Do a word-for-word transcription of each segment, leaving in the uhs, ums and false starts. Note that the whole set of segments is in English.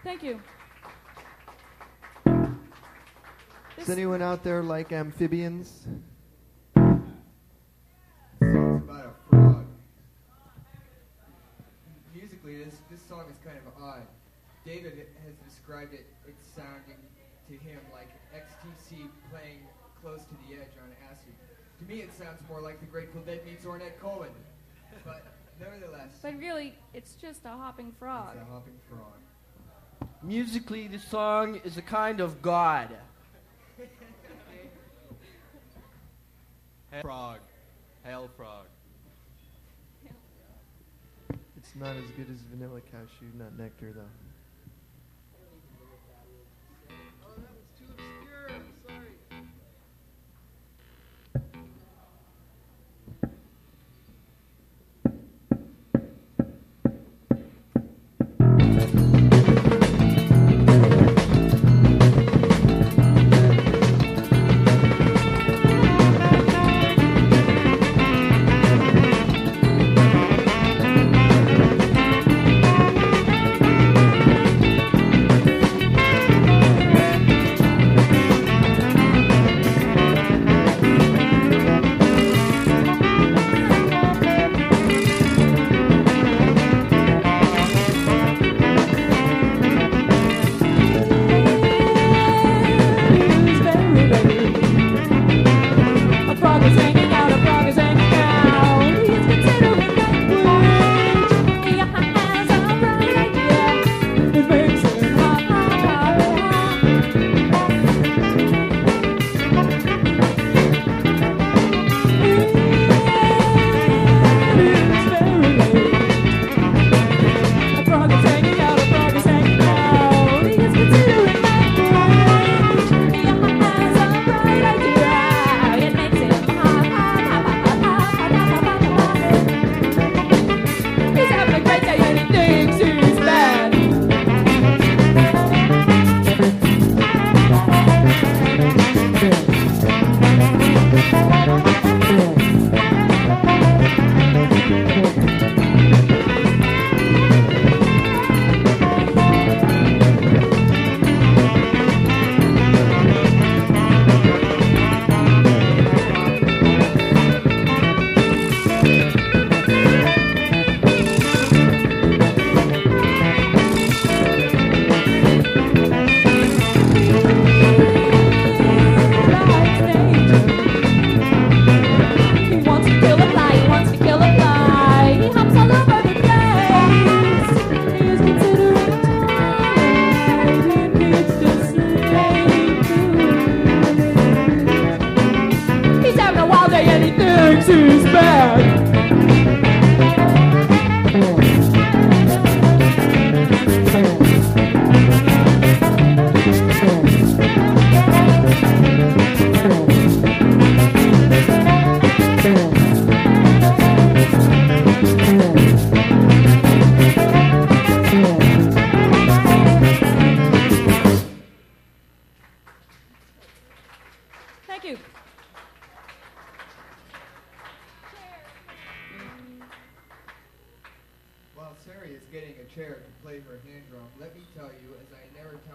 Thank you. Does anyone out there like amphibians? It's about a frog. Musically, this, this song is kind of odd. David has described it, it's sounding to him like X T C playing Close to the Edge on acid. To me, it sounds more like the Grateful Dead meets Ornette Coleman. But nevertheless, But really, it's just a hopping frog. it's a hopping frog. Musically, the song is a kind of god. Frog. Hail frog. It's not as good as Vanilla Cashew Nut Nectar, though.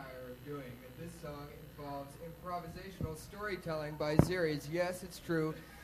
Improvisational storytelling by Zeres. Yes, it's true.